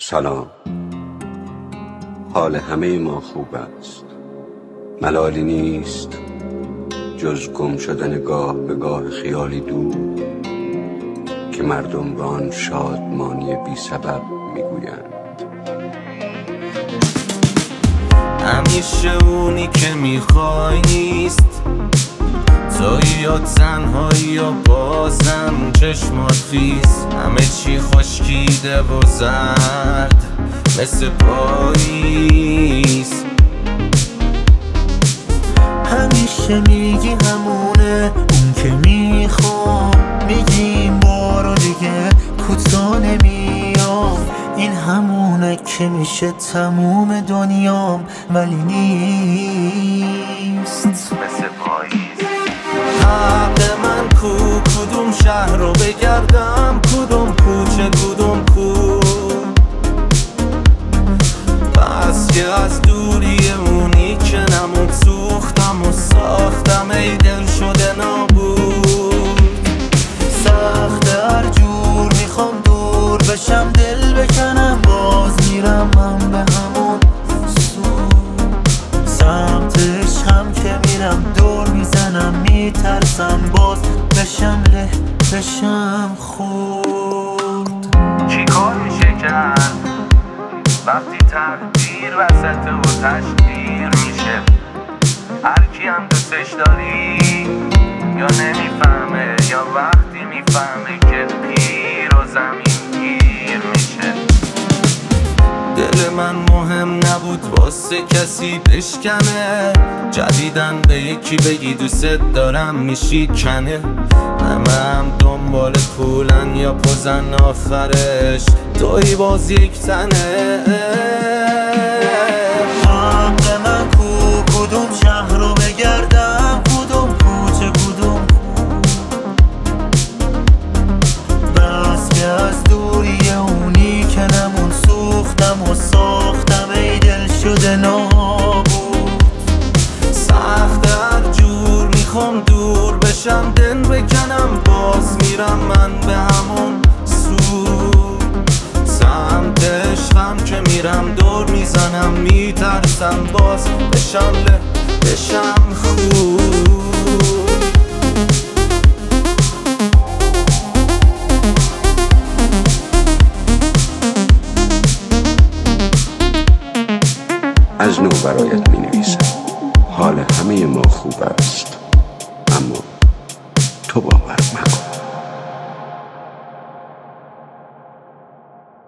سلام. حال همه ما خوب است، ملالی نیست جز گم شدن گاه به گاه خیالی دور که مردم به آن شادمانی بی سبب میگویند. همیشه اونی که میخوای نیست، تویی یا تنهایی یا بازم چشمات خیز، همه چی خشکیده و زرد مثل پاییز. همیشه میگی همونه اون که میخوام، میگیم بارو دیگه کوتاه نمیام، این همونه که میشه تموم دنیام ولی نیست مثل پاییز. حق من کو، کدوم شهر رو بگردم، کدوم کوچه کدوم کو، بس که از دوری اونی که نمون سوختم و ساختم ای دل شده نابود. سخته هر جور میخوام دور بشم، دل بکنم باز میرم من به همون سو، سمتش هم که میرم دور میزنم، میترسم باز بشم له بشم خورد. چی کار میشه کرد وقتی تقدیر وسط و تشدیر میشه؟ هر کی هم دوستش داری یا نمیفهمه یا وقتی میفهمه که پیر و زمین گیر میشه. دل من مهم نبود واسه کسی بشکنه، جدیدن به یکی بگی دوست دارم میشی کنه. همه هم دنبال پولن یا پوزن، آخرش توی باز یک تنه. حق من کو، کدوم شهر رو بگردم، کدوم کوچه کدوم کو، بس که از دوری اونی که نمون سوختم و ساختم ای دل شده نابود. سخت هر جور میخوام دور بشم، دل بکنم باز میرم من به همون سو، سمت عشقم که میرم دور میزنم، میترسم باز بشم له بشم خوب. از نو برایت می نویسم. حال همه ما خوب است،